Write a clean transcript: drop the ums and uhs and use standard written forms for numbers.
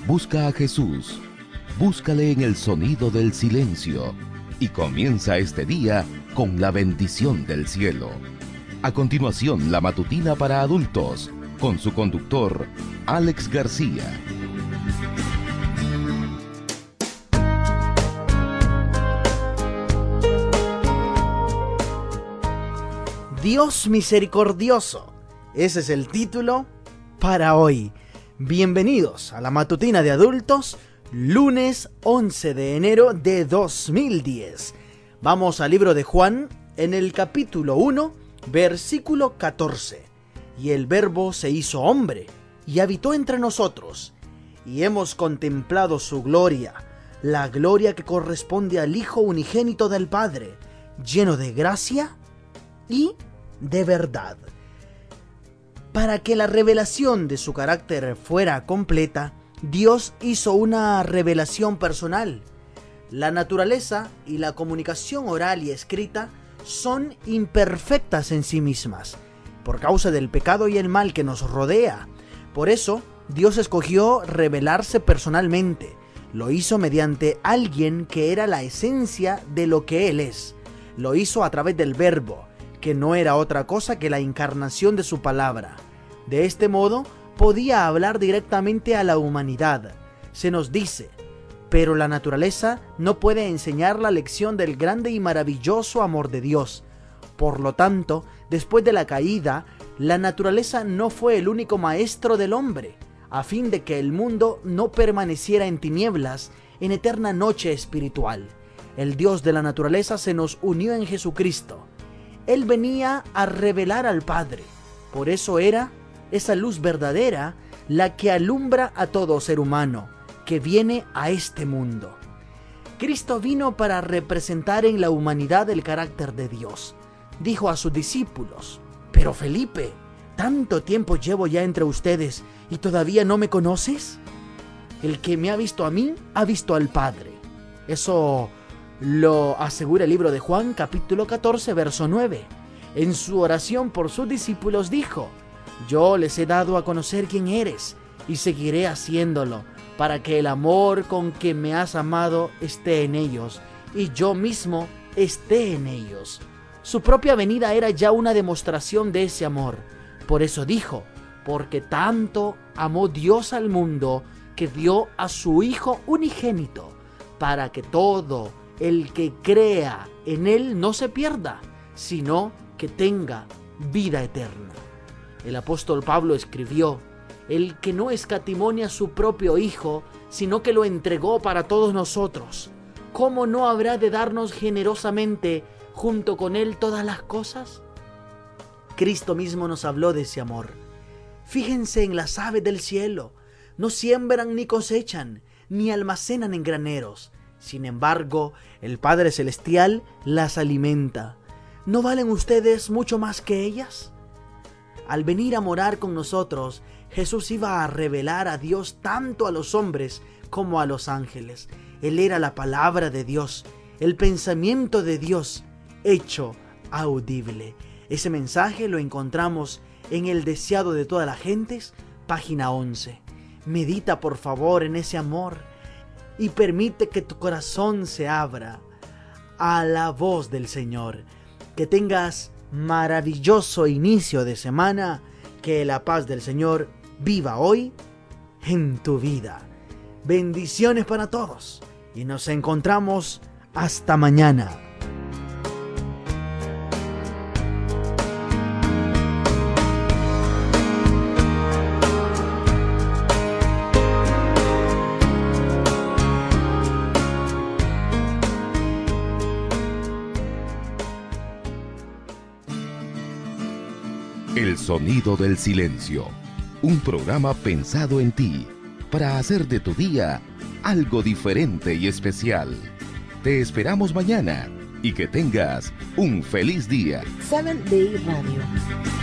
Busca a Jesús, búscale en el sonido del silencio y comienza este día con la bendición del cielo. A continuación, la matutina para adultos, con su conductor, Alex García. Dios misericordioso, ese es el título para hoy. Bienvenidos a la matutina de adultos, lunes 11 de enero de 2010. Vamos al libro de Juan, en el capítulo 1, versículo 14. Y el Verbo se hizo hombre, y habitó entre nosotros, y hemos contemplado su gloria, la gloria que corresponde al Hijo unigénito del Padre, lleno de gracia y de verdad. Para que la revelación de su carácter fuera completa, Dios hizo una revelación personal. La naturaleza y la comunicación oral y escrita son imperfectas en sí mismas, por causa del pecado y el mal que nos rodea. Por eso, Dios escogió revelarse personalmente. Lo hizo mediante alguien que era la esencia de lo que Él es. Lo hizo a través del Verbo, que no era otra cosa que la encarnación de su palabra. De este modo, podía hablar directamente a la humanidad. Se nos dice, pero la naturaleza no puede enseñar la lección del grande y maravilloso amor de Dios. Por lo tanto, después de la caída, la naturaleza no fue el único maestro del hombre, a fin de que el mundo no permaneciera en tinieblas, en eterna noche espiritual. El Dios de la naturaleza se nos unió en Jesucristo. Él venía a revelar al Padre. Por eso era esa luz verdadera la que alumbra a todo ser humano que viene a este mundo. Cristo vino para representar en la humanidad el carácter de Dios. Dijo a sus discípulos: «Pero Felipe, tanto tiempo llevo ya entre ustedes y todavía no me conoces. El que me ha visto a mí, ha visto al Padre». Eso lo asegura el libro de Juan, capítulo 14, verso 9. En su oración por sus discípulos dijo: «Yo les he dado a conocer quién eres, y seguiré haciéndolo, para que el amor con que me has amado esté en ellos, y yo mismo esté en ellos». Su propia venida era ya una demostración de ese amor. Por eso dijo: «Porque tanto amó Dios al mundo, que dio a su Hijo unigénito, para que todo el que crea en Él no se pierda, sino que tenga vida eterna». El apóstol Pablo escribió: «El que no escatimó a su propio Hijo, sino que lo entregó para todos nosotros, ¿cómo no habrá de darnos generosamente junto con Él todas las cosas?». Cristo mismo nos habló de ese amor. Fíjense en las aves del cielo, no siembran ni cosechan, ni almacenan en graneros. Sin embargo, el Padre Celestial las alimenta. ¿No valen ustedes mucho más que ellas? Al venir a morar con nosotros, Jesús iba a revelar a Dios tanto a los hombres como a los ángeles. Él era la palabra de Dios, el pensamiento de Dios, hecho audible. Ese mensaje lo encontramos en El deseado de todas las gentes, página 11. Medita por favor en ese amor y permite que tu corazón se abra a la voz del Señor. Que tengas maravilloso inicio de semana, que la paz del Señor viva hoy en tu vida. Bendiciones para todos y nos encontramos hasta mañana. El sonido del silencio, un programa pensado en ti, para hacer de tu día algo diferente y especial. Te esperamos mañana y que tengas un feliz día. 7 Day Radio.